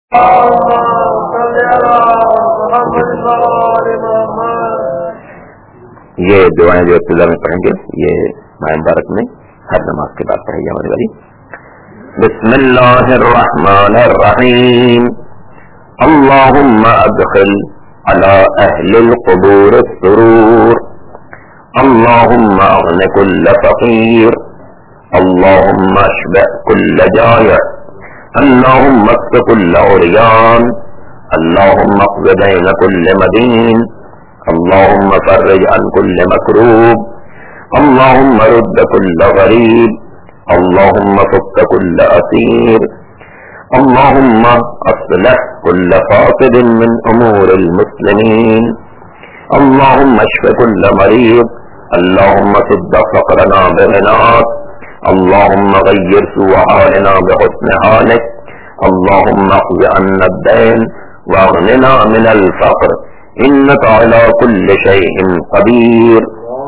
یہ دعائیں جو ابتدا میں پڑھیں گے یہ ماہ مبارک میں ہر نماز کے بعد پڑھی جانے والی. بسم اللہ الرحمن الرحیم. اللہم ادخل على اہل القبور السرور. اللہم اغن کل فقیر. اللہم اشبع کل جائع. اللہم اکف کل عریان. اللہم اقض دین کل مدین. اللہم فرج عن کل مکروب. اللہم رد کل غریب. اللہم فک کل اسیر. اللہم اصلح کل فاسد من امور المسلمین. اللہم اشف کل مریض. اللہم سد فقرنا بغناک. اللہم غیر سوء حالنا بحسن حالک. اللہم اقض عنا الدین واغننا من الفقر انک علی کل شیء قدیر.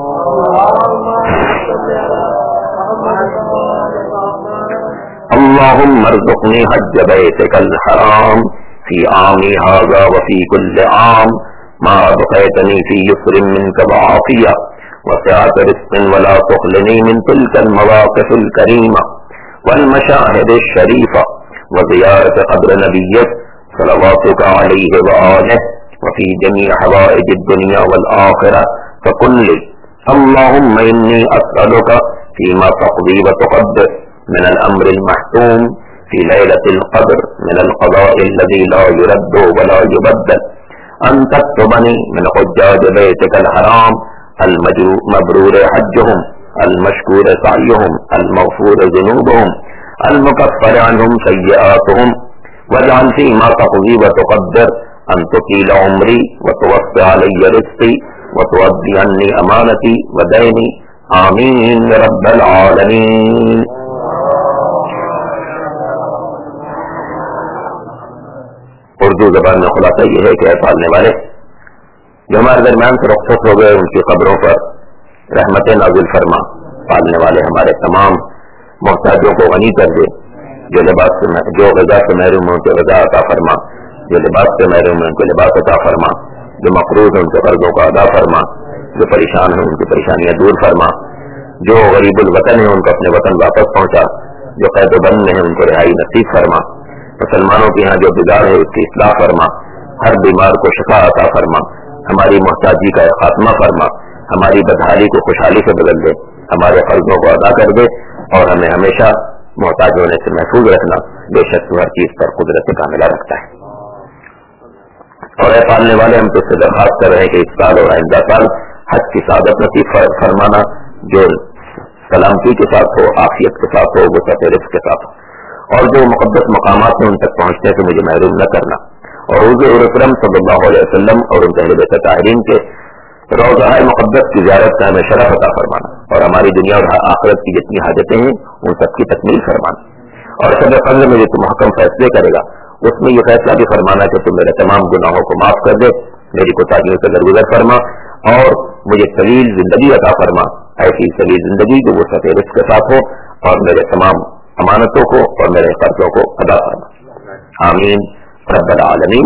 اللہم ارزقنی حج بیتک الحرام فی عامی ھذا وفی کل عام ما ابقیتنی فی یسر منک وعافیہ وسعت رزق ولا تخلنی من تلک المواقف الکریمہ والمشاہد الشریفہ وزیارت قبر نبیک صلواتک علیہ وآلہ وفی جمیع حوائج الدنیا والآخرہ فکن لی. اللہم انی اسألک فیما تقضی وتقدر من الامر المحتوم فی لیلۃ القدر من القضاء الذی لا يرد ولا يبدل ان تكتبنی من حجاج بیتک الحرام المبرور حجهم المشکور سعیهم المغفور ذنوبهم المکفر عنهم سیئاتهم واجعل فيما تقضي وتقدر ان تطيل عمري وتوسع علي رزقي وتؤدي عني امانتي وديني آمین رب العالمین. اردو زبان میں خلاصہ یہ ہے کہ اے پالنے والے جو ہمارے درمیان سے رخصت ہو گئے ان کی قبروں پر رحمت نازل فرما. پالنے والے ہمارے تمام محتاجوں کو غنی کر دے. جو غذا سے محروم ہیں ان کو غذا عطا فرما. جو لباس سے محروم ہیں ان کو لباس عطا فرما. جو مقروض ہیں ان کے قرضوں کو ادا فرما. جو پریشان ہیں ان کی پریشانیاں دور فرما. جو غریب الوطن ہیں ان کو اپنے وطن واپس پہنچا. جو قید و بند میں ہیں ان کو رہائی نصیب فرما. مسلمانوں کے یہاں جو بگاڑ ہے اس کی اصلاح فرما. ہر بیمار کو شفا عطا فرما. ہماری محتاجی کا خاتمہ فرما. ہماری بدحالی کو خوشحالی سے بدل دے. ہمارے قرضوں کو ادا کر دے اور ہمیں ہمیشہ محتاج ہونے سے محفوظ رکھنا. بے شک تو ہر چیز پر قدرت کاملہ رکھتا ہے. اور اے پالنے والے ہم تو اس سے درخواست کر رہے ہیں کہ اس سال اور آئندہ سال حج کی سعادت نصیب فرمانا جو سلامتی کے ساتھ ہو, عافیت کے ساتھ ہو, وسعت رزق کے ساتھ ہو. اور جو مقدس مقامات ہیں ان تک پہنچنے سے مجھے محروم نہ کرنا. اور حضور اکرم صلی اللہ علیہ وسلم اور ان اہل بیت طاہرین کے روضہ مقدس کی زیارت کا ہمیں شرف عطا فرمانا. اور ہماری دنیا اور آخرت کی جتنی حاجتیں ہیں ان سب کی تکمیل فرمانا. اور شب قدر میں جو تم محکم فیصلے کرے گا اس میں یہ فیصلہ بھی فرمانا کہ تم میرے تمام گناہوں کو معاف کر دے, میری کوتاہیوں سے درگزر فرما اور مجھے طویل زندگی عطا فرما. ایسی طویل زندگی جو وہ سطح رزق کے ساتھ ہو اور میرے تمام امانتوں کو اور میرے قرضوں کو ادا فرما. آمین رب العالمین.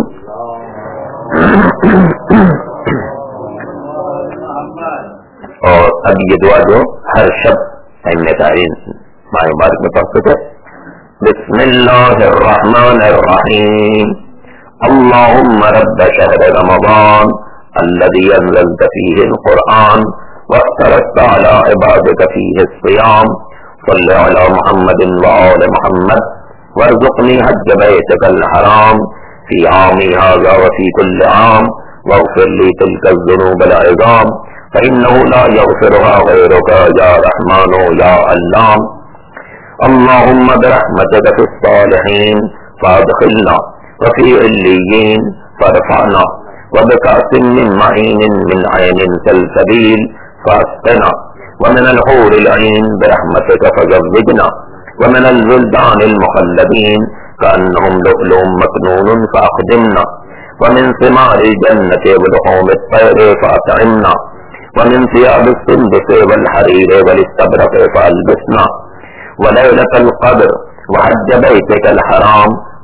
اور اب یہ دعا جو ہر شب ماہ مبارک میں پڑھ سکے. بسم اللہ الرحمن الرحیم. اللہم رب شہر رمضان الذي انزلت فيه القرآن وافترضت على عبادك فيه الصيام صل على محمد وآل محمد وارزقني حج بيتك الحرام في عامي هذا وفي كل عام واغفر لي تلك الذنوب العظام فإنه لا يغفرها غيرك يا رحمن يا علام. اللهم برحمتك في الصالحين فادخلنا وفي عليين فارفعنا وبكأس من معين من عين سلسبيل فاسقنا ومن الحور العين برحمتك فزوجنا ومن الولدان المخلدين كأنهم لؤلؤ مكنون فأخدمنا ومن ثمار الجنة ولحوم الطير فأطعمنا ومن ثياب السندس والحرير والاستبرق فألبسنا وليلة القدر وحج بيتك الحرام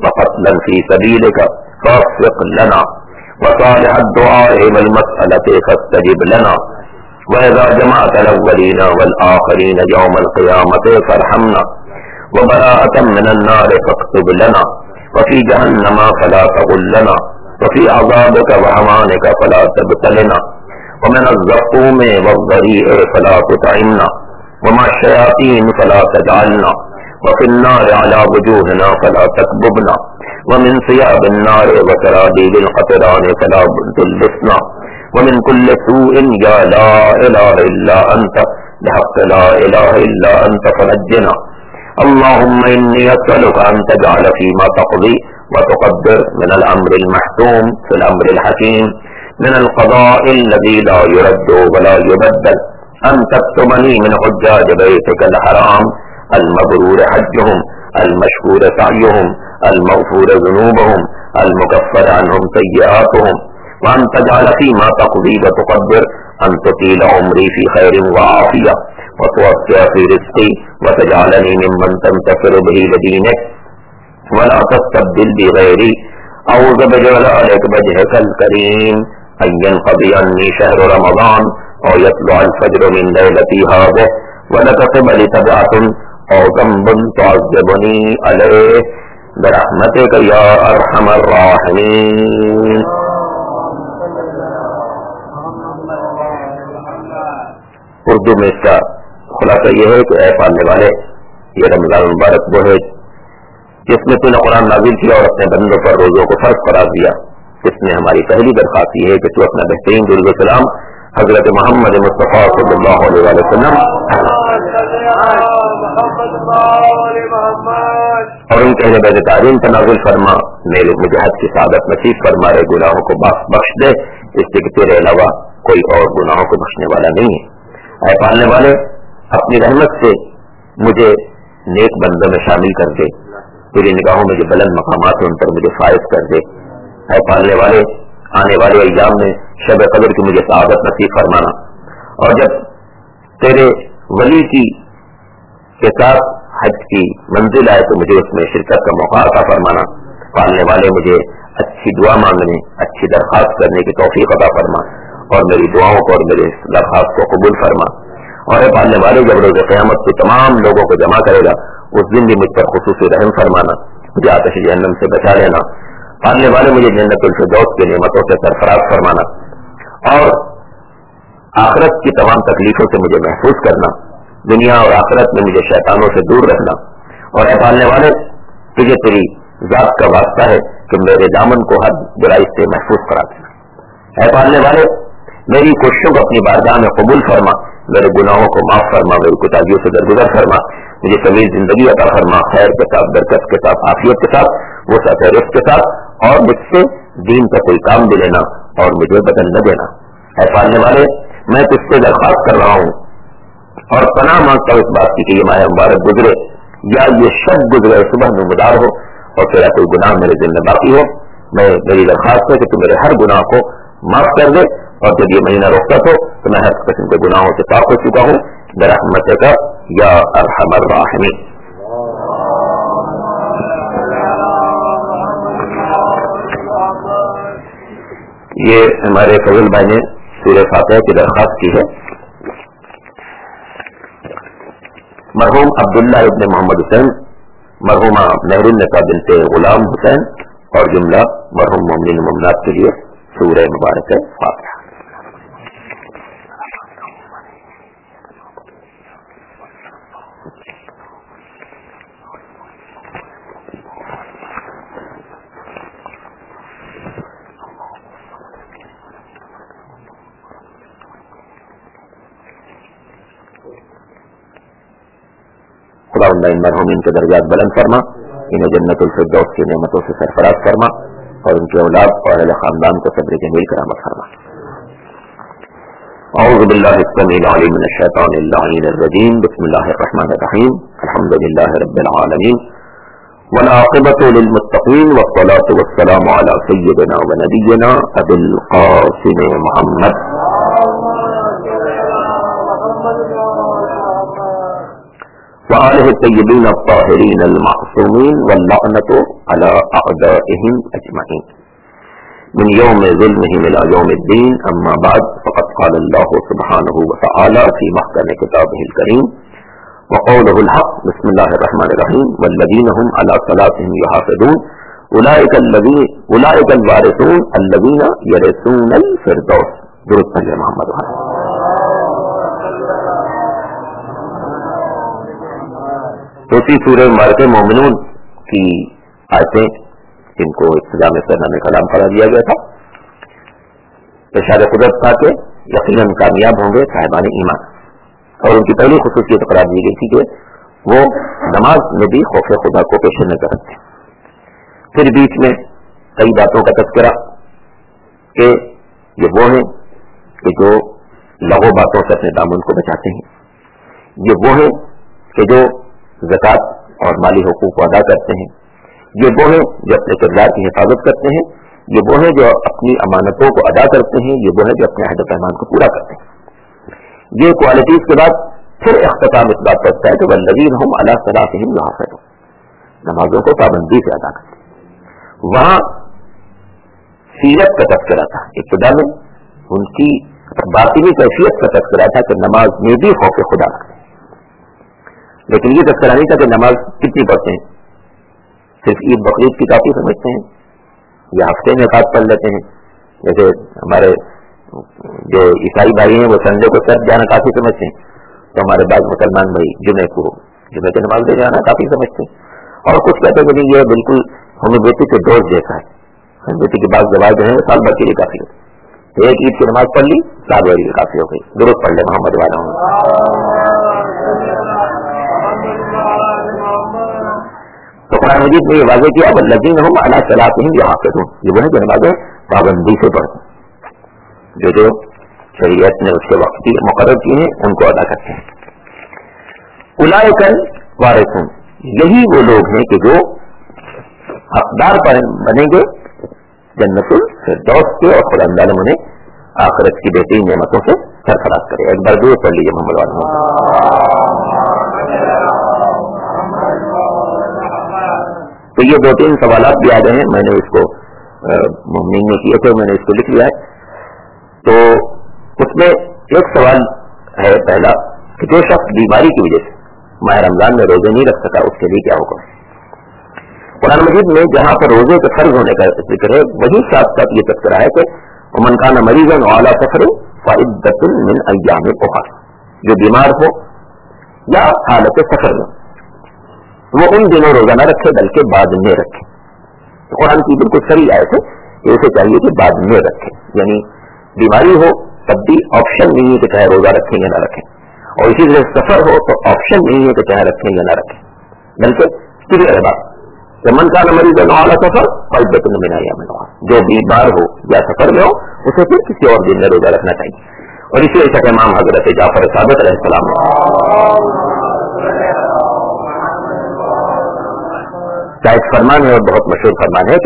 وقتلا في سبيلك فوفق لنا وصالح الدعاء والمسألة فاستجب لنا وإذا جمعت الأولين والآخرين يوم القيامة فارحمنا وبراءة من النار فاكتب لنا وفي جهنم فلا تغلنا وفي عذابك وحمانك فلا تبتلنا ومن الزقوم والضريع فلا تطعمنا ومع الشياطين فلا تجعلنا وفي النار على وجوهنا فلا تكببنا ومن ثياب النار وسرابيل القطران فلا تلبسنا ومن كل سوء يا لا إله إلا أنت بحق لا إله إلا أنت فنجنا اللهم إني أسألك أن تجعل فيما تقضي وتقدر من الأمر المحتوم في الأمر الحكيم من القضاء الذي لا يرد ولا يبدل أن تكتبني من حجاج بيتك الحرام المبرور حجهم المشكور سعيهم المغفور ذنوبهم المكفر عنهم سيئاتهم وأن تجعل فيما تقضي وتقدر أن تطيل عمري في خير وعافية وتوسع في رزقي وتجعلني ممن تنتصر به لدينك ولا تستبدل بغيري أعوذ بجلالك وجهك الكريم أن ينقضي عني شهر رمضان أو يطلع الفجر من ليلتي هذه ولتصب لي تبعة أو ذنب تعذبني عليه برحمتك يا أرحم الراحمين. اردو میں اس کا خلاصہ یہ ہے کہ اے پالنے والے، یہ رمضان مبارک وہ ہے جس میں تو نے قرآن نازل کیا اور اپنے بندوں پر روزوں کو فرض قرار دیا. اس میں ہماری پہلی درخواست یہ ہے کہ تو اپنا بہترین درود و سلام حضرت محمد مصطفیٰ صلی اللہ علیہ وسلم اور ان کے اہل بیت تعظیم پر نازل فرما. مجھے حج کی سعادت نصیب فرما، رہے گناہوں کو بخش دے، اس سے کہ تیرے علاوہ کوئی اور گناہوں کو بخشنے والا نہیں ہے. اے پالنے والے، اپنی رحمت سے مجھے نیک بندوں میں شامل کر دے، تیری نگاہوں میں جو بلند مقامات ہیں ان پر مجھے فائز کر دے. اے پالنے والے، آنے والے ایام میں شب قدر کی مجھے سعادت نصیب فرمانا، اور جب تیرے ولی کی کے ساتھ حج کی منزل آئے تو مجھے اس میں شرکت کا موقع عطا فرمانا. پالنے والے، مجھے اچھی دعا مانگنے، اچھی درخواست کرنے کی توفیق عطا فرما اور میری دعاؤں کو اور میرے درخواست کو قبول فرما. اور اے پالنے والے، جب روز قیامت سے تمام لوگوں کو جمع کرے گا اس دن بھی مجھ پر خصوصی رحم فرمانا، مجھے آتش جہنم سے بچا لینا. پالنے والے، مجھے جنت الفردوس کی نعمتوں سے سرفراز فرمانا اور آخرت کی تمام تکلیفوں سے مجھے محفوظ کرنا. دنیا اور آخرت میں مجھے شیطانوں سے دور رکھنا. اور اے پالنے والے، تجھے تیری ذات کا واسطہ ہے کہ میرے دامن کو ہر برائی سے محفوظ کرا دینا. اے پالنے والے، میری کوششوں کو اپنی بارگاہ میں قبول فرما، میرے گناہوں کو معاف فرما، میری کوتاہیوں سے درگزر فرما، مجھے طویل زندگی عطا فرما، خیر کے ساتھ، برکت کے ساتھ، عافیت کے ساتھ، وسعت رزق کے ساتھ، اور مجھ سے دین کا کوئی کام بھی لینا اور مجھے بدل نہ دینا. اے پالنے والے، میں تجھ سے درخواست کر رہا ہوں اور پناہ مانگتا ہوں اس بات کی کہ یہ ماہ مبارک گزرے یا یہ شب گزرے صبح نمودار ہو اور تیرا کوئی گناہ میرے دل میں باقی ہو. میری درخواست ہے کہ تو میرے ہر گناہ کو معاف کر دے، اور جب یہ مہینہ رخصت ہو تو میں ہر قسم کے گناہوں سے پاک ہو چکا ہوں برحمتک یا ارحم الراحمین. یہ ہمارے فضل بھائی نے سورہ فاتحہ کی درخواست کی ہے. مرحوم عبداللہ ابن محمد حسین، مرحومہ مہرالنساء بنت غلام حسین اور جملہ مرحوم مومنین مومنات کے لیے سورہ مبارک فاتحہ. خدا مرحومین کے درجات بلند فرما، انہیں جنت الفردوس کی نعمتوں سے سرفراز فرما اور ان کے اولاد اور اہل خاندان کو صبر جمیل کرامت فرما. اعوذ باللہ السمیع العلیم من الشیطان اللعین الرجیم. بسم اللہ الرحمن الرحیم. الحمد للہ رب العالمین والعاقبۃ للمتقین والصلاۃ والسلام علی سیدنا و نبینا ابی القاسم محمد. وآلہ الطیبین الطاہرین المعصومین واللعنۃ علی اعدائہم اجمعین من یوم ظلمہم الی یوم الدین اما بعد فقد قال اللہ سبحانہ وتعالی فی محکم کتابہ الکریم وقولہ الحق بسم اللہ الرحمن الرحیم والذین هم علی صلاتہم یحافظون اولئک الوارثون الذین یرثون الفردوس. درود پڑھیں محمد. اسی سورہ مبارکہ مومنون کی آیتیں جن کو ابتدا میں سرنامہ کلام قرار دیا گیا تھا. ارشاد قدرت تھا کہ یقیناً کامیاب ہوں گے صاحبان ایمان، اور ان کی پہلی خصوصیت قرار دی گئی تھی کہ وہ نماز میں بھی خوف خدا کو پیش نظر رکھتے ہیں. پھر بیچ میں کئی باتوں کا تذکرہ کہ یہ وہ ہیں کہ جو لغو باتوں سے اپنے دامن کو بچاتے ہیں، یہ وہ ہیں کہ جو زکوٰۃ اور مالی حقوق کو ادا کرتے ہیں، یہ وہ ہیں جو اپنے کردار کی حفاظت کرتے ہیں، یہ وہ ہیں جو اپنی امانتوں کو ادا کرتے ہیں، یہ وہ ہیں جو اپنے عہد و پیمان کو پورا کرتے ہیں. یہ کوالٹیز کے بعد پھر اختتام اس بات پر ہے کہ والذین هم علی صلاتہم یحافظون، نمازوں کو پابندی سے ادا کرتے ہیں. وہاں سیرت کا تذکرہ تھا، ابتدا میں ان کی باطنی کیفیت کا تذکرہ تھا کہ نماز میں بھی خوف خدا رکھتے ہیں، لیکن یہ تذکرہ نہیں تھا کہ نماز کتنی پڑھتے ہیں. صرف عید بقرعید کی کافی سمجھتے ہیں یا ہفتے میں خاص پڑھ لیتے ہیں. جیسے ہمارے جو عیسائی بھائی ہیں وہ سنڈے کو چرچ جانا کافی سمجھتے ہیں، تو ہمارے بعض مسلمان بھائی جمعے کی نماز دے جانا کافی سمجھتے ہیں. اور کچھ کہتے ہیں کہ نہیں، یہ بالکل ہومیوپیتھی کے ڈوز جیسا ہے. ہومیوپیتھی کے بعض دوائی جو ہے سال بھر کے لیے کافی ہوتی ہے. ایک عید کی نماز پڑھ لی، سال بھر کے لیے کافی ہو گئی. درست پڑھ لے محمد والا ہوں. تو قرآن مجید نے یہ واضح کیا والذین هم علی صلاتہم یحافظون، یہ وہ ہے جو نمازیں پابندی سے پڑھتے ہیں، جو شریعت نے اس کے وقت کی مقرر کی ہیں ان کو ادا کرتے ہیں. اولئک الوارثون، یہی وہ لوگ ہیں کہ جو حقدار بنیں گے جنت الفردوس کے، اور خدا تعالیٰ انہیں آخرت کی بہترین نعمتوں سے سرفراز کرے. ایک بار دور پڑھ لیجیے محمد والا. تو یہ 2-3 سوالات بھی آ گئے ہیں، میں نے اس کو مومنین نے کیے تھے، میں نے اس کو لکھ لیا ہے. تو اس میں ایک سوال ہے پہلا کہ جو شخص بیماری کی وجہ سے ماہ رمضان میں روزے نہیں رکھ سکا اس کے لیے کیا حکم ہے؟ قرآن مجید میں جہاں پر روزے کے فرض ہونے کا ذکر ہے وہی ساتھ ساتھ یہ تذکرہ ہے کہ ومن کان مریضا وعلی سفر فعدۃ من ایام اخر، جو بیمار ہو یا حالت سفر میں وہ ان دنوں روزہ نہ رکھے بلکہ بعد میں رکھے. تو قرآن کی بالکل صحیح آیت ہے کہ اسے چاہیے کہ بعد میں رکھے، یعنی بیماری ہو تب بھی آپشن نہیں ہے کہ چاہے روزہ رکھیں یا نہ رکھیں، اور اسی طرح سفر ہو تو آپشن نہیں ہے کہ چاہے رکھیں یا نہ رکھیں، بلکہ کلیئر ہے بات. من کان مریضا وعلی سفر فعدۃ من ایام اخر، جو بیمار ہو یا سفر میں ہو اسے پھر کسی اور دن میں روزہ رکھنا چاہیے. اور اسی وجہ سے امام حضرت جعفر صادق علیہ السلام کا ایک فرمان ہے اور بہت مشہور فرمان ہے کہ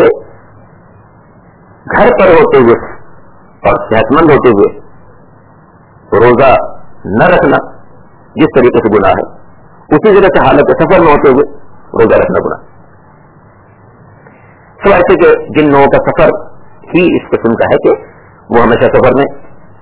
گھر پر ہوتے ہوئے اور صحت مند ہوتے ہوئے روزہ نہ رکھنا جس طریقے سے گناہ ہے، اسی طرح سے حالت سفر میں ہوتے ہوئے روزہ رکھنا گناہ. سو ایسے کہ جن لوگوں کا سفر ہی اس قسم کا ہے کہ وہ ہمیشہ سفر میں،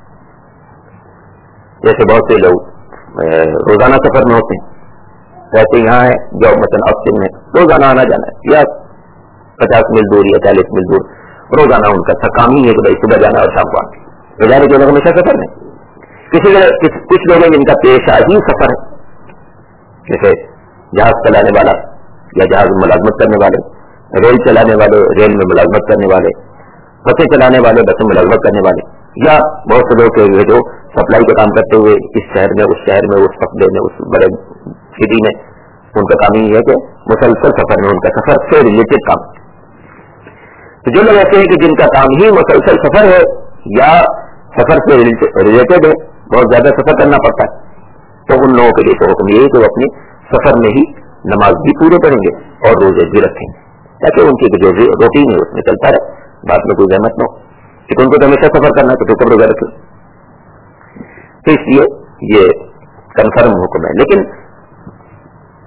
جیسے بہت سے لوگ روزانہ سفر میں ہوتے ہیں، ویسے یہاں ہے جو مثلا آپشن میں روزانہ آنا جانا ہے، یا 50 میل دور یا 40 میل دور روزانہ ان کا کام ہی ہے کہ بھائی صبح جانا اور شام کو آنا. جانے کے لوگ ہمیشہ سفر میں. کچھ لوگ ہیں جن کا پیشہ ہی سفر ہے، جیسے جہاز چلانے والا یا جہاز میں ملازمت کرنے والے، ریل چلانے والے ریل میں ملازمت کرنے والے، بسیں چلانے والے بسیں ملازمت کرنے والے، یا بہت سے لوگ جو سپلائی کا کام کرتے ہوئے اس شہر میں اس شہر میں اس قصبے میں اس بڑے سٹی میں، ان کا کام یہ ہے کہ مسلسل سفر میں ان کا سفر سے ریلیٹڈ کام. تو جو لوگ ایسے ہیں کہ جن کا کام ہی مسلسل سفر ہے یا سفر سے ریلیٹڈ ہے، بہت زیادہ سفر کرنا پڑتا ہے، تو ان لوگوں کے لیے تو حکم یہ ہے کہ وہ اپنے سفر میں ہی نماز بھی پورے پڑھیں گے اور روزے بھی رکھیں گے، تاکہ ان کی جو روٹین ہے اس میں چلتا رہے، بعد میں کوئی زحمت نہ ہو. کہ ان کو تو ہمیشہ سفر کرنا ہے تو کب روزہ رکھے. تو اس لیے یہ کنفرم حکم ہے. لیکن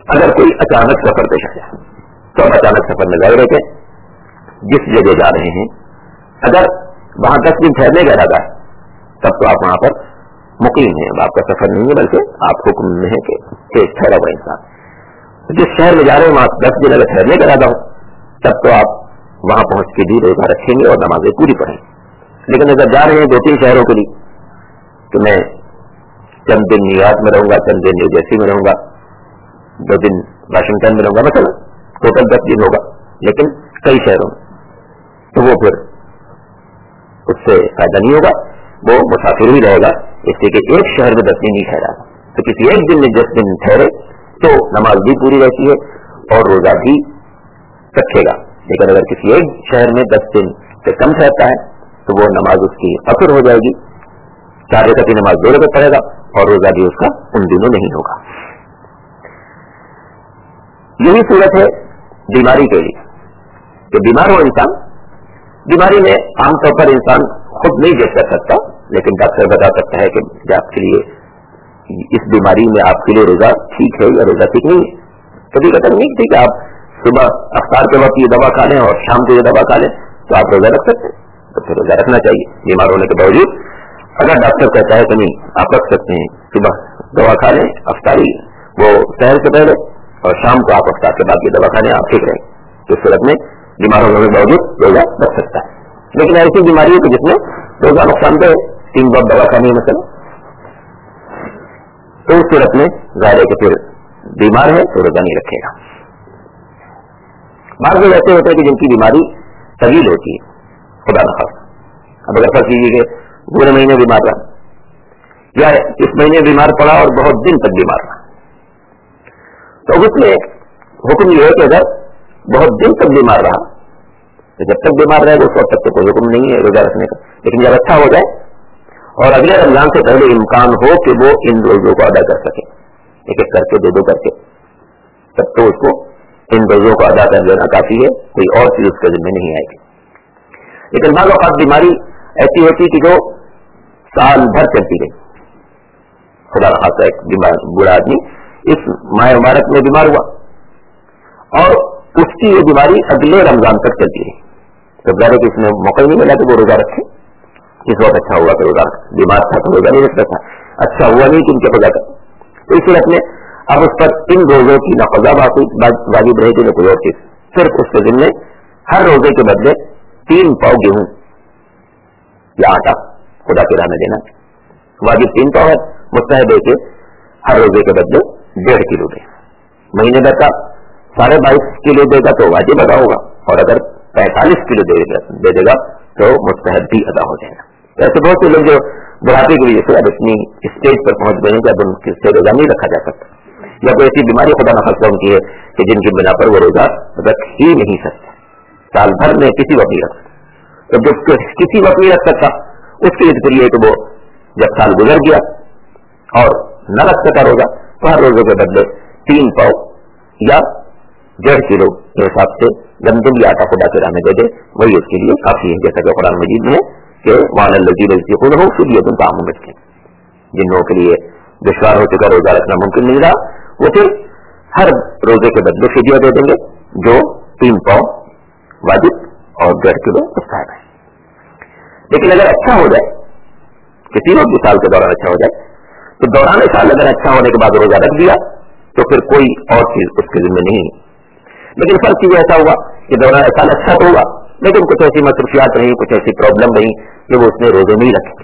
اگر کوئی اچانک سفر پیش آ جائے تو اب اچانک سفر میں ظاہر ہے کہ جس جگہ جا رہے ہیں اگر وہاں 10 دن ٹھہرنے کا ارادہ ہے تب تو آپ وہاں پر مقیم ہیں. اب آپ کا سفر نہیں ہے بلکہ آپ حکم میں ہے کہ ٹھہرا ہوا انسان. جس شہر میں جا رہے ہیں وہاں 10 دن اگر ٹھہرنے کا ارادہ ہو تب تو آپ وہاں پہنچ کے بھی روزہ رکھیں گے اور نمازیں پوری پڑھیں گے. لیکن اگر جا رہے ہیں 2-3 شہروں کے لیے تو میں چند دن نیو یارک میں رہوں گا, چند دن نیو جرسی میں رہوں گا, 2 دن واشنگٹن میں رہوں گا, مثلا ٹوٹل 10 دن ہوگا لیکن کئی شہروں میں, تو وہ پھر اس سے فائدہ نہیں ہوگا, وہ مسافر ہی رہے گا. اس لیے کہ ایک شہر میں 10 دن نہیں ٹھہرا تو کسی ایک دن میں 10 دن ٹھہرے تو نماز بھی پوری رہتی ہے اور روزہ بھی رکھے گا. لیکن اگر کسی ایک شہر میں 10 دن سے کم ٹھہرتا ہے تو وہ نماز اس کی قصر ہو جائے گی, 4 رکعت کی نماز 2 رکعت پڑھے گا اور روزہ بھی اس کا ان دنوں نہیں ہوگا. یہی صورت ہے بیماری کے لیے کہ بیمار ہو انسان, بیماری میں عام طور پر انسان خود نہیں دیکھ کر سکتا لیکن ڈاکٹر بتا سکتا ہے کہ آپ کے لیے اس بیماری میں آپ کے لیے روزہ ٹھیک ہے یا روزہ ٹھیک نہیں ہے. کبھی کہتا نہیں ٹھیک ہے, آپ صبح افطار کے وقت یہ دوا کھا لیں اور شام کو یہ دوا کھا لیں تو آپ روزہ رکھ سکتے ہیں, تو پھر روزہ رکھنا چاہیے بیمار ہونے کے باوجود. اگر ڈاکٹر کہتا ہے کہ نہیں آپ رکھ سکتے ہیں, صبح دوا کھا لیں افطاری وہ سحر سے پہلے اور شام کو آپ افطار کے بعد یہ دوا کھا لیں آپ ٹھیک رہیں, تو اس صورت میں بیمار ہونے کے باوجود روزہ رکھ سکتا ہے. لیکن ایسی بیماری ہے کہ جس میں روزہ نقصان دہ 3 بار دوا کھانی ہے مثلا, تو اس صورت میں ظاہر ہے کہ پھر بیمار ہے تو روزہ نہیں رکھے گا. بعض لوگ ایسے ہوتے ہیں کہ جن کی بیماری طویل ہوتی ہے, خدا نخواستہ. اب اگر فرض کیجیے کہ پورے مہینے بیمار رہا یا اس مہینے بیمار پڑا اور بہت دن تک بیمار رہا, تو اس میں حکم یہ ہے کہ اگر بہت دن تک بیمار رہا تو جب تک بیمار رہے گا اس وقت تک تو کوئی حکم نہیں ہے روزہ رکھنے کا. لیکن جب اچھا ہو جائے اور اگلے رمضان سے پہلے امکان ہو کہ وہ ان روزوں کو ادا کر سکے, ایک ایک کر کے 2 کر کے, تب تو اس کو ان روزوں کو ادا کر دینا کافی ہے, کوئی اور چیز اس کے ذمہ نہیں آئے گی. لیکن بعض اوقات بیماری ایسی ہوتی کہ جو سال بھر چلتی گئی. خدا نخواستہ ایک بوڑھا آدمی اس ماہ مبارک میں بیمار ہوا اور اس کی یہ بیماری اگلے رمضان تک چلتی رہی, تو ظاہر ہے کہ اس میں موقع نہیں ملا کہ وہ روزہ رکھے. اس وقت اچھا ہوا کہ روزہ بیمار تھا تو روزہ نہیں رکھتا تھا, اچھا ہوا نہیں کہ ان کے پتا کر. تو اس صورت میں اب اس پر ان روزوں کی نہ قضا واجب رہے گی نہ کوئی اور چیز, صرف اس کے ذمہ ہر روزے کے بدلے 3 پاؤ گیہوں یا آٹا خدا کی راہ میں دینا. واجب 3 پاؤ ہے, مستحب ہے کہ ہر روزے کے بدلے 1.5 کلو دے. مہینے بھر کا 22.5 کلو دے گا تو واجب ادا ہوگا, اور اگر 45 کلو دے دے گا تو مستحب بھی ادا ہو جائے گا. ایسے بہت سے لوگ جو بڑھاپے کی وجہ سے اب اتنی اسٹیج پر پہنچ گئے ہیں کہ اب ان سے روزہ نہیں رکھا جا سکتا, یا کوئی ایسی بیماری خدا نخواستہ ان کی ہے کہ جن کی بنا پر وہ روزہ رکھ ہی نہیں سکتے, سال بھر میں کسی وقت نہیں رکھ سکتا. تو جب کسی وقت نہیں رکھ سکتا اس کے لیے تو یہ کہ وہ جب سال گزر گیا اور نہ رکھ سکا روزہ تو ہر روزے کے بدلے 3 پاؤ یا 1.5 کلو کے حساب سے گندم یا آٹا خدا کے راہ میں دے دے, وہی اس کے لیے کافی ہے. جیسا کہ قرآن مجید میں ہے کہ وعلی الذین یطیقونہ فدیۃ طعام مسکین, جن لوگوں کے لیے دشوار ہو چکا روزہ رکھنا ممکن نہیں رہا وہ پھر ہر روزے کے بدلے فدیہ دے دیں گے جو 3 پاؤ واجب اور 1.5 کلو مستحب ہے. لیکن اگر اچھا ہو جائے کسی بھی سال کے دوران اچھا ہو جائے تو دوران سال اگر اچھا ہونے کے بعد روزہ رکھ دیا تو پھر کوئی اور چیز اس کے ذمہ نہیں. لیکن فرق چیز ایسا ہوا کہ دوران سال اچھا تو ہوا لیکن کچھ ایسی مصروفیات رہی, کچھ ایسی پرابلم رہی کہ وہ اس نے روزے نہیں رکھے.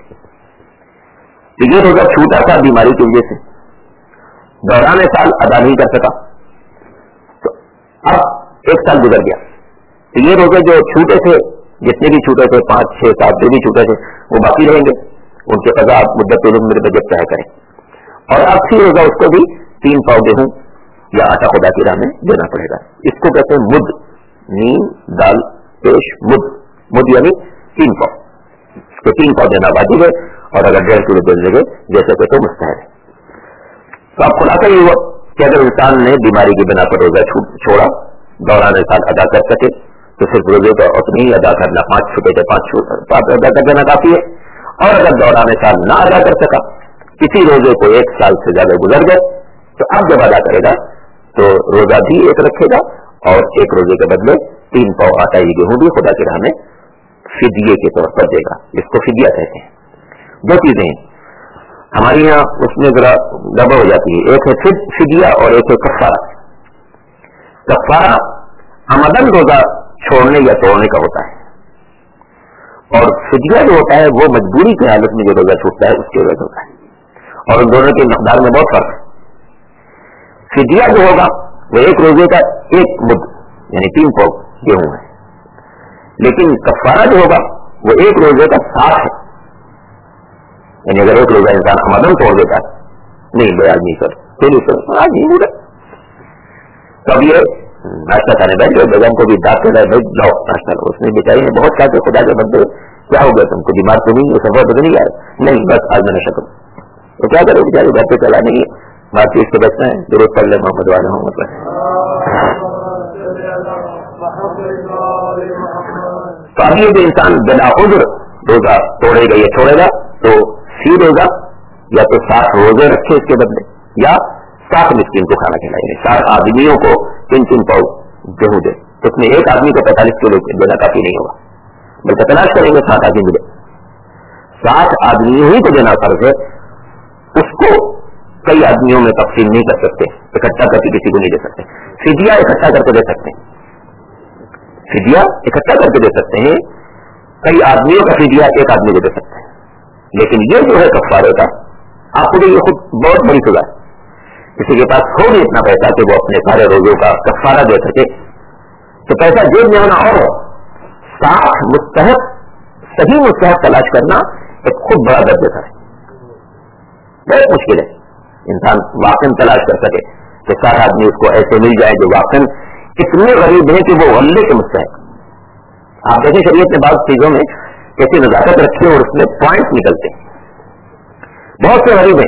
تو یہ روزہ چھوٹا تھا بیماری کی وجہ سے, دوران سال ادا نہیں کر سکا, تو اب 1 سال گزر گیا تو یہ روزے جو چھوٹے تھے, جتنے بھی چھوٹے تھے 5, 6, 7 جو بھی چھوٹے تھے وہ باقی رہیں گے, ان کے قضا مدت میرے بجٹ چاہے کریں. اور اب پھر روزہ اس کو بھی 3 پاؤ گیہوں یا آٹا خدا کی راہ میں دینا پڑے گا. اس کو کہتے ہیں مد, نیم دال پیش مد, مد یعنی 3 پاؤ. اس کو 3 پاؤ دینا واجب ہے اور اگر 1.5 کلو دے دے جیسے کہ تو مستحب ہے. تو اب خلاصہ یہ ہوا کہ اگر انسان نے بیماری کی بنا پر روزہ چھوڑا, دوران سال ادا کر سکے تو صرف روزے کا اتنی ہی ادا کرنا, 5 چھوٹے تھے 5 ادا کر دینا کافی ہے. اور اگر دوران سال نہ ادا کر سکا, کسی روزے کو 1 سال سے زیادہ گزر گئے, تو اب جب ادا کرے گا تو روزہ بھی ایک رکھے گا اور ایک روزے کے بدلے 3 پاؤ آٹا یا گیہوں بھی خدا کی راہ میں فدیے کے طور پر دے گا. اس کو فدیہ کہتے ہیں. 2 چیزیں ہمارے یہاں اس میں ذرا گڑبڑ ہو جاتی ہے. ایک ہے فدیہ اور ایک ہے کفارہ. کفارہ عمدن روزہ چھوڑنے یا توڑنے کا ہوتا ہے اور فدیہ جو ہوتا ہے وہ مجبوری کی حالت میں جو روزہ چھوٹتا ہے اس کی وجہ ہوتا ہے. اور ان دونوں کے مقدار میں بہت فرق ہے. فدیہ جو ہوگا وہ ایک روزے کا 1 مد یعنی 3 پاؤ گیہوں ہے. لیکن کفارہ جو ہوگا وہ 1 روزے کا 60 ہے. یعنی اگر 1 روزہ انسان عمدن توڑ دیتا ہے نہیں بھائی آج نہیں سر پھر اس آج نہیں بولے تو اب یہ ناشتہ کھانے بیٹھ گئے. بیگم کو بھی داد کے بھائی لاؤ ناشتہ لو. اس نے بیچاری نے بہت کہا کہ خدا کے بندے کیا ہو گیا تم کو بیمار تو نہیں سفر تو نہیں آیا نہیں بس آج میں نشہ کروں. تو کیا کرو بیچارے گھر پہ چلا نہیں ہے بات چیز سے بچنا ہے. ضرورت پڑ لے محمد والا ہوں مطلب تو اب یہ جو انسان بلا عذر روزہ توڑے گا یا چھوڑے گا تو سی روزہ یا تو 60 روزے رکھے اس کے بدلے یا 60 مسکین کو کھانا کھلائیں گے. 60 آدمیوں کو 3 پاؤ گیہوں دے. اس میں ایک آدمی کو 45 کلو دینا کافی نہیں ہوگا بلکہ تلاش کریں گے 60 آدمی ملے. 60 آدمیوں ہی کو دینا فرض ہے. اس کو کئی آدمیوں میں تقسیم نہیں کر سکتے. اکٹھا کر کے کسی کو نہیں دے سکتے. فدیہ اکٹھا کر کے دے سکتے ہیں. فدیہ اکٹھا کر کے دے سکتے ہیں. کئی آدمیوں کا فدیہ ایک آدمی کو دے سکتے ہیں. لیکن یہ جو ہے کفارے کا آپ کو یہ خود بہت بڑی سزا ہے. کسی کے پاس ہو نہیں اتنا پیسہ کہ وہ اپنے سارے روزوں کا کفارہ دے سکے تو پیسہ جیب میں ہونا اور 60 مستحق صحیح مستحق تلاش کرنا ایک خود بڑا درد ہے. بہت مشکل ہے انسان واقعی تلاش کر سکے کہ 60 آدمی اس کو ایسے مل جائے جو واقعی اتنے غریب ہیں کہ وہ غلے کے مستحق. آپ دیکھیں شریعت نے بعض چیزوں میں ایسی نزاکت رکھی اور اس میں پوائنٹ نکلتے ہیں. بہت سے غریب ہیں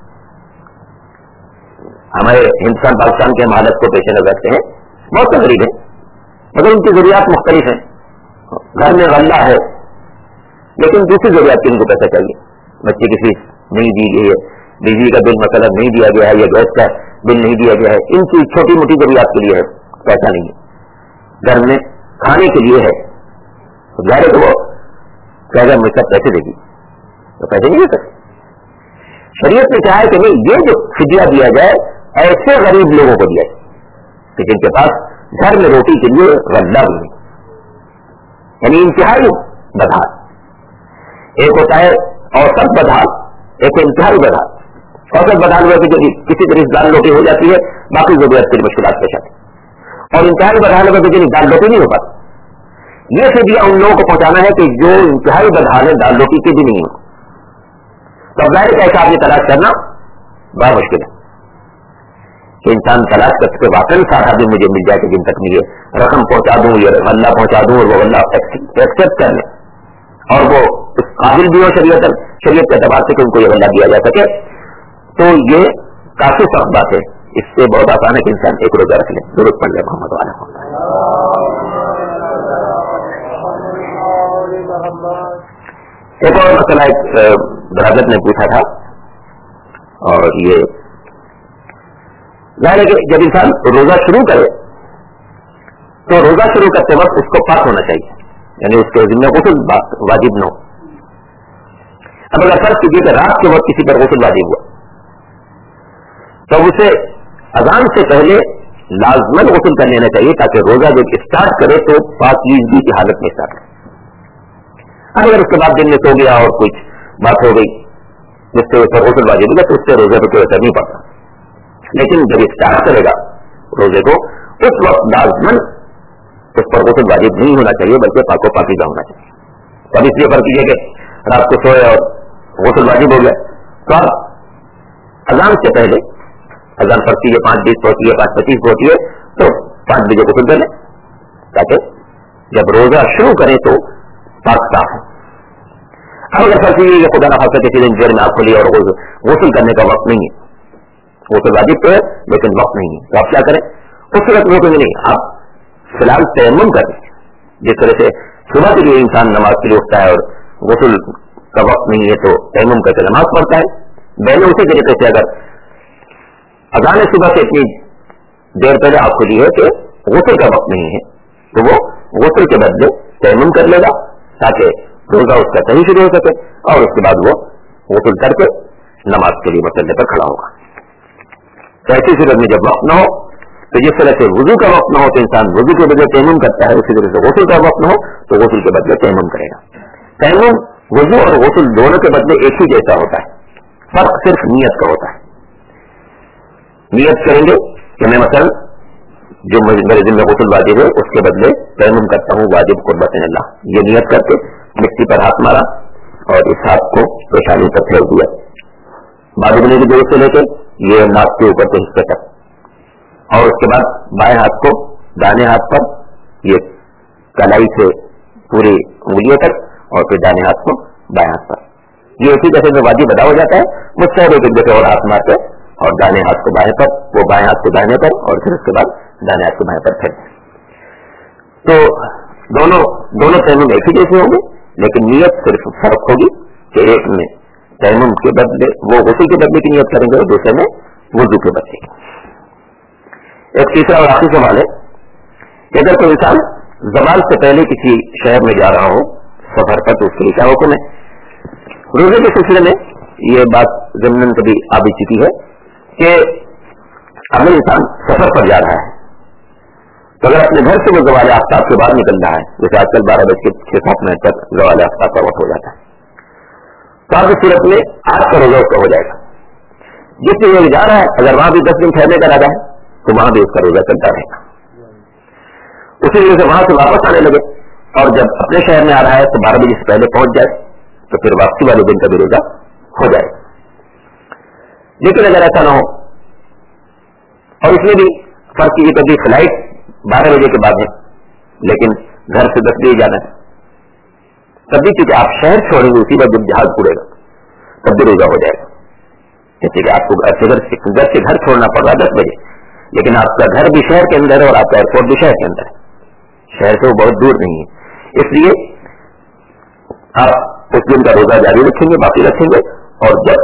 ہمارے ہندوستان پاکستان کے حالت کو پیش نظر رکھتے ہیں. بہت سے غریب ہیں مگر ان کی ضروریات مختلف ہیں. گھر میں غلہ ہے لیکن دوسری ضروریات کی ان کو پیسہ چاہیے. بچے کی فیس نہیں دی گئی ہے, بجلی کا بل مثلا نہیں دیا گیا ہے یا گیس کا بل نہیں دیا گیا ہے. ان کی چھوٹی موٹی ضروریات کے لیے ہے پیسہ نہیں ہے. گھر میں کھانے کے لیے ہے ظاہر ہے تو وہ کہ مجھ سے پیسے دے گی تو پیسے نہیں دے سکتے. شریعت نے کہا ہے کہ نہیں یہ جو فدیہ دیا جائے ایسے غریب لوگوں کو دیا جائے کہ جن کے پاس گھر میں روٹی کے لیے غلہ بھی نہیں. یعنی انتہائی بدحال. ایک ہوتا ہے اوسط بدحال, ایک انتہائی بدحال. اوسط بدحال ہوا کہ کسی طرح دال روٹی ہو جاتی ہے باقی ضرورت کے مشکلات پیش آتی ہے. اور انتہائی بدحال ہوا کہ دال روٹی نہیں ہو پاتی. یہ فدیہ ان لوگوں کو پہنچانا ہے کہ جو انتہائی بدحال ہے دال روٹی کی بھی نہیں ہو. تو ظاہر ہے ایسا آدمی تلاش کرنا بڑا مشکل ہے کہ انسان تلاش کر کے واقعی 60 آدمی مجھے مل جائے کہ جن تک یہ رقم پہنچا دوں یہ غلہ پہنچا دوں اور وہ غلہ ایکسپٹ کر لیں اور وہ اس قابل بھی ہو شریعت کے اعتبار سے کہ ان کو یہ غلہ دیا جا سکے. تو یہ کافی سخت بات ہے. اس سے بہت آسان ہے کہ انسان ایک روزہ رکھ لے. ضرورت پڑ جائے محمد والا. ایک اور مسئلہ ایک برادر نے پوچھا تھا اور یہ ظاہر ہے کہ جب انسان روزہ شروع کرے تو روزہ شروع کرتے وقت اس کو پاک ہونا چاہیے. یعنی اس کے ذمہ غسل واجب نہ ہو. اب اگر فرض کیجیے کہ رات کے وقت کسی پر غسل واجب ہوا تو اسے اذان سے پہلے لازمن غسل کر لینا چاہیے تاکہ روزہ جب اسٹارٹ کرے تو پاکیزگی کی حالت میں اسٹارٹ کرے. اب اگر اس کے بعد دن میں سو گیا اور کچھ بات ہو گئی جس سے اس پر غسل واجب ہوگا تو اس سے روزے پہ کوئی اثر نہیں پڑتا. لیکن جب اسٹارٹ کرے گا روزے کو اس وقت لازمن اس پر غسل واجب نہیں ہونا چاہیے بلکہ پاک و پاکیزہ ہونا چاہیے. تو اب اس لیے فرق کیجیے کہ رات کو سوئے اور غسل واجب ہو گیا تو اب اذان سے پہلے اذان پڑتی ہے 5:20 پہ ہوتی ہے 5:25 پہ ہوتی ہے تو 5 بجے غسل کر لیں تاکہ جب روزہ شروع کریں تو پاک صاف ہے. اب اگر فرض یہ خدا نخواستہ کسی دن دیر میں آپ کو لیا اور غسل کرنے کا وقت نہیں ہے غسل واجب تو ہے لیکن وقت نہیں ہے تو آپ کیا کریں اس وقت وہ نہیں آپ فی الحال تیمم کریں. جس طرح سے صبح کے لیے انسان نماز کے لیے اٹھتا ہے اور غسل کا وقت نہیں ہے تو تیمم کر کے نماز پڑھتا ہے. بہنے اسی طریقے سے اگر اذان صبح سے اتنی دیر پہلے آنکھ کھلی ہے کہ غسل کا وقت نہیں ہے تو وہ غسل کے بدلے تیمم کر لے گا تاکہ روزہ اس کا صحیح شروع ہو سکے، اور اس کے بعد وہ غسل کر کے نماز کے لیے مسلے پر کھڑا ہوگا۔ تو ایسی صورت میں جب وقت نہ ہو تو جس طرح سے وضو کا وقت نہ ہو تو انسان وضو کے بدلے تیمم کرتا ہے، اسی طرح سے غسل کا وقت نہ ہو تو غسل کے بدلے تیمم کرے گا۔ تیمم وضو اور غسل دونوں کے بدلے ایک ہی جیسا ہوتا ہے، فرق صرف نیت کا ہوتا ہے۔ نیت کریں گے کہ میں مثلا جو میرے ذمہ غسل واجب ہے اس کے بدلے تیمم کرتا ہوں واجب قربت اللہ، یہ نیت کر کے مٹی پر ہاتھ مارا اور اس ہاتھ کو پیشانی پر پھیر دیا، باجب نے بھی دور سے لے کے یہ ناک کے اوپر کے حصے تک، اور اس کے بعد بائیں ہاتھ کو دانے ہاتھ پر یہ کلائی سے پوری انگلیوں تک، اور پھر دانے ہاتھ کو بائیں ہاتھ پر، یہ اسی جیسے میں واجب ادا ہو جاتا ہے، مستحب ایک جیسے اور ہاتھ مارتے اور دانے ہاتھ کو بائیں پر، وہ بائیں ہاتھ کو دانے پر، اور پھر اس کے بعد دانے ہاتھ کو بائیں پر پھر۔ تو دونوں تیمم ایک ہی جیسے ہوں گے، لیکن نیت صرف فرق ہوگی کہ ایک میں تیمم کے بدلے وہ غسل کے بدلے کی نیت کریں گے اور دوسرے میں وضو کے بدلے کی۔ ایک تیسرا اور آخری سوال ہے کہ اگر کوئی انسان زوال سے پہلے کسی شہر میں جا رہا ہو سفر پر تو اس کے لیے کیا حکم ہے؟ روزے کے سلسلے میں یہ بات ضمن کبھی آ بھی چکی ہے کہ اگر انسان سفر پر جا رہا ہے تو اگر اپنے گھر سے وہ زوال آفتاب کے بعد نکل رہا ہے، جیسے آج کل 12:06 تک زوال آفتاب کا وقت ہو جاتا ہے، تو آپ کی صورت میں آج کا روزہ اس کا ہو جائے گا۔ جس سے جا رہا ہے اگر وہاں بھی 10 دن ٹھہرنے کا ارادہ ہے تو وہاں بھی اس کا روزہ چلتا رہے گا۔ اسی وجہ سے وہاں سے واپس آنے لگے اور جب اپنے شہر میں آ رہا ہے تو 12 بجے سے پہلے پہنچ جائے تو پھر واپسی والے دن کا بھی روزہ ہو جائے گا۔ لیکن اگر ایسا نہ ہو اور اس میں بھی فرق یہ کبھی فلائٹ 12 بجے کے بعد ہے لیکن گھر سے 10 بجے جانا ہے، تب بھی چونکہ آپ شہر چھوڑیں گے اسی وقت جب جہاز اڑے گا تب بھی روزہ ہو جائے گا۔ جیسے کہ آپ کو گھر سے گھر چھوڑنا پڑ رہا 10 بجے، لیکن آپ کا گھر بھی شہر کے اندر ہے اور آپ کا ایئرپورٹ بھی شہر کے اندر ہے، شہر سے وہ بہت دور نہیں ہے، اس لیے آپ اس دن کا روزہ جاری رکھیں گے، باقی رکھیں گے، اور جب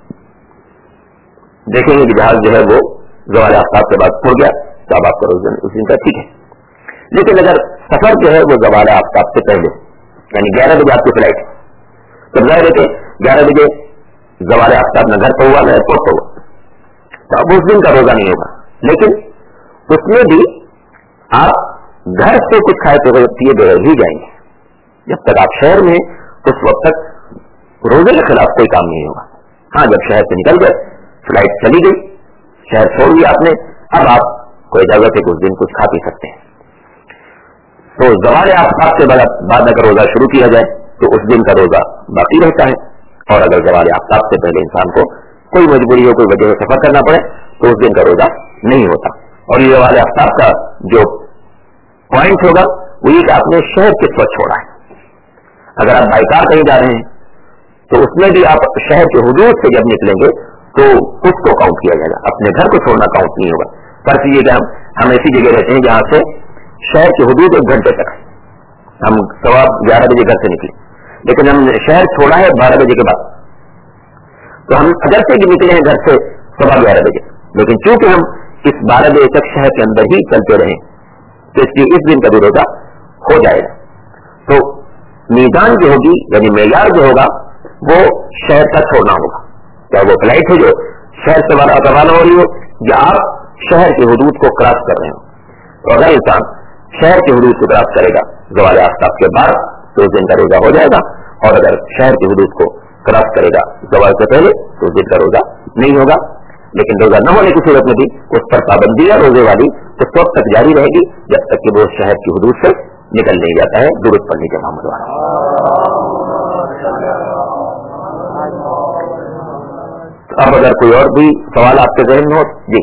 دیکھیں گے کہ جہاز جو ہے وہ زوال آفتاب کے بعد کھل گیا تو اب آپ کا روزہ اس دن کا ٹھیک ہے۔ لیکن اگر سفر جو ہے وہ زوال آفتاب سے پہلے یعنی 11 بجے آپ کی فلائٹ ہے تو ظاہر ہے کہ 11 بجے زوال آفتاب نہ گھر پہ ہوا نہ ایئرپورٹ پہ ہوا تو اب اس دن کا روزہ نہیں ہوگا، لیکن اس میں بھی آپ گھر سے کچھ کھائے پیے بغیر ہی جائیں گے، جب تک آپ شہر میں اس وقت تک روزے کے خلاف کوئی کام نہیں ہوگا۔ ہاں جب شہر سے نکل گئے فلائٹ چلی گئی شہر چھوڑ دیا آپ نے، اب آپ کو اجازت ہے کہ اس دن کچھ کھا پی سکتے ہیں۔ تو زوال آفتاب کے بعد اگر روزہ شروع کیا جائے تو اس دن کا روزہ باقی رہتا ہے، اور اگر زوال آفتاب سے پہلے انسان کو کوئی مجبوری ہو کوئی وجہ سے سفر کرنا پڑے تو اس دن کا روزہ نہیں ہوتا۔ اور یہ زوال آفتاب کا جو پوائنٹ ہوگا وہ یہ کہ آپ نے شہر کس وقت چھوڑا ہے۔ اگر آپ بائی کار کہیں جا رہے ہیں تو اس میں بھی آپ شہر کے حدود سے جب نکلیں گے تو اس کو کاؤنٹ کیا جائے گا، اپنے گھر کو چھوڑنا کاؤنٹ نہیں ہوگا۔ فرض یہ کہ ہم ایسی جگہ رہتے ہیں جہاں سے شہر کی حدود 1 گھنٹے تک، ہم 11:15 بجے گھر سے نکلے لیکن ہم نے شہر چھوڑا ہے 12 بجے کے بعد، تو ہم اگر سے بھی نکلے ہیں گھر سے 11:15 بجے، لیکن چونکہ ہم اس 12 بجے تک شہر کے اندر ہی چلتے رہیں تو اس لیے اس دن کا بھی روزہ ہو جائے گا۔ تو میزان جو ہوگی یعنی معیار جو ہوگا وہ شہر کا چھوڑنا ہوگا، چاہے وہ فلائٹ ہے جو شہر سے روانہ ہو رہی ہو یا آپ شہر کی حدود کو کراس کر رہے ہو۔ تو اگر انسان شہر کی حدود کو کراس کرے گا زوال آفتاب کے بعد تو اس دن کا روزہ ہو جائے گا، اور اگر شہر کی حدود کو کراس کرے گا زوال سے پہلے تو اس دن کا روزہ نہیں ہوگا۔ لیکن روزہ نہ ہونے کی صورت میں بھی اس پر پابندی ہے روزے والی اس وقت تک جاری رہے گی جب تک کہ وہ شہر کی حدود سے نکل نہیں جاتا ہے۔ درود پڑھنے کے محمد والا۔ اب اگر کوئی اور بھی سوال آپ کے ذہن میں ہو جی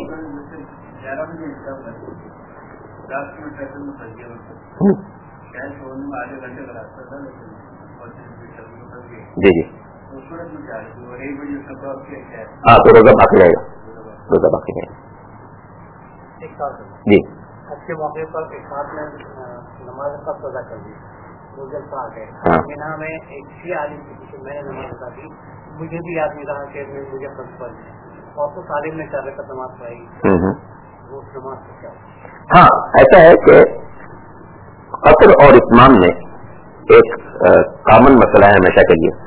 جی جی ہاں تو روزہ باقی رہے گا، روزہ باقی رہے گا جی۔ آج کے موقع پر ایک ساتھ میں نماز کا سزا کر دی روزہ پاک ہے مینا میں ایک ہی عالم کی پیچھے میں نے نماز ادا کی، مجھے بھی یاد نہیں رہا کہ مجھے فرض پڑ اور تو تعلیم نے 4 رکعت نماز پڑھائی، वो उस नमाज से क्या होगा? ہاں ایسا ہے کہ قصر اور اتمام میں ایک کامن مسئلہ ہے ہمیشہ کے لیے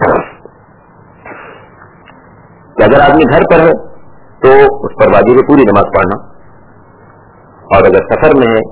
کہ اگر آدمی گھر پر ہے تو اس پر واجب ہے پوری نماز پڑھنا، اور اگر سفر میں ہے